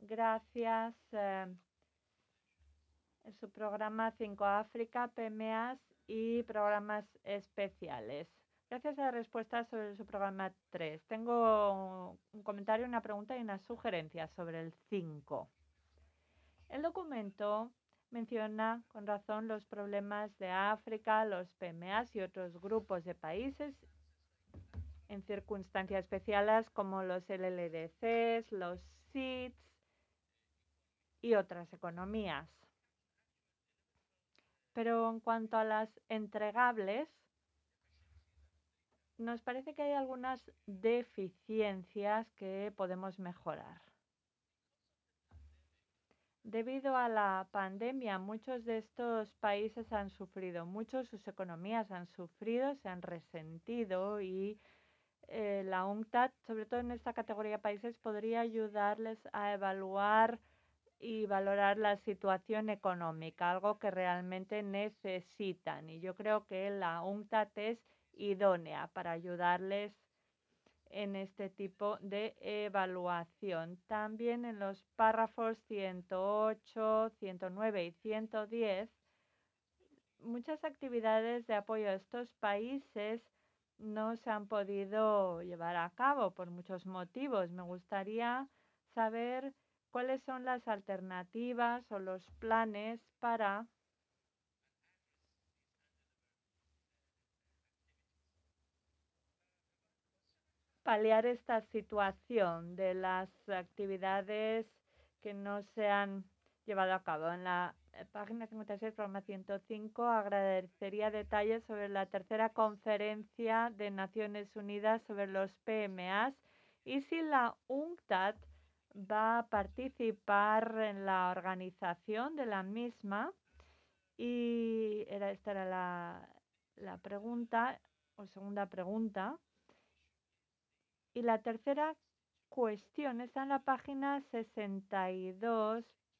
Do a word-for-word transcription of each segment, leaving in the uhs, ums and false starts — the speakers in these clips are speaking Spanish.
gracias eh, en su programa cinco África, P M A S y programas especiales. Gracias a la respuesta sobre su programa tres. Tengo un comentario, una pregunta y una sugerencia sobre el cinco. El documento menciona con razón los problemas de África, los P M A S y otros grupos de países en circunstancias especiales como los L L D Cs, los S I Ds y otras economías. Pero en cuanto a las entregables, nos parece que hay algunas deficiencias que podemos mejorar. Debido a la pandemia, muchos de estos países han sufrido mucho, sus economías han sufrido, se han resentido y eh, la UNCTAD, sobre todo en esta categoría de países, podría ayudarles a evaluar y valorar la situación económica, algo que realmente necesitan. Y yo creo que la UNCTAD es idónea para ayudarles en este tipo de evaluación. También en los párrafos ciento ocho, ciento nueve y ciento diez, muchas actividades de apoyo a estos países no se han podido llevar a cabo por muchos motivos. Me gustaría saber cuáles son las alternativas o los planes para paliar esta situación de las actividades que no se han llevado a cabo. En la eh, página cincuenta y seis, programa ciento cinco, agradecería detalles sobre la tercera conferencia de Naciones Unidas sobre los P M A S y si la UNCTAD va a participar en la organización de la misma. Y era, esta era la, la pregunta, o segunda pregunta. Y la tercera cuestión está en la página sesenta y dos,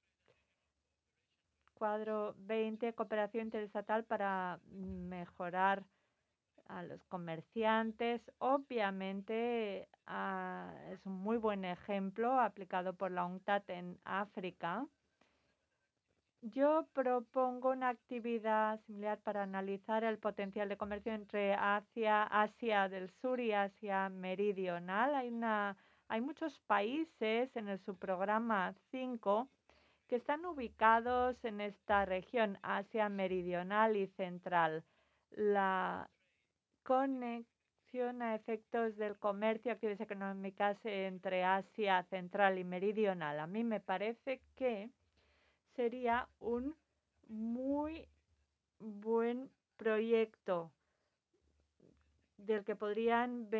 cuadro veinte, cooperación interestatal para mejorar a los comerciantes. Obviamente ah, es un muy buen ejemplo aplicado por la UNCTAD en África. Yo propongo una actividad similar para analizar el potencial de comercio entre Asia, Asia del Sur y Asia Meridional. Hay, una, hay muchos países en el subprograma cinco que están ubicados en esta región, Asia Meridional y Central. La conexión a efectos del comercio, actividades económicas entre Asia Central y Meridional. A mí me parece que sería un muy buen proyecto del que podrían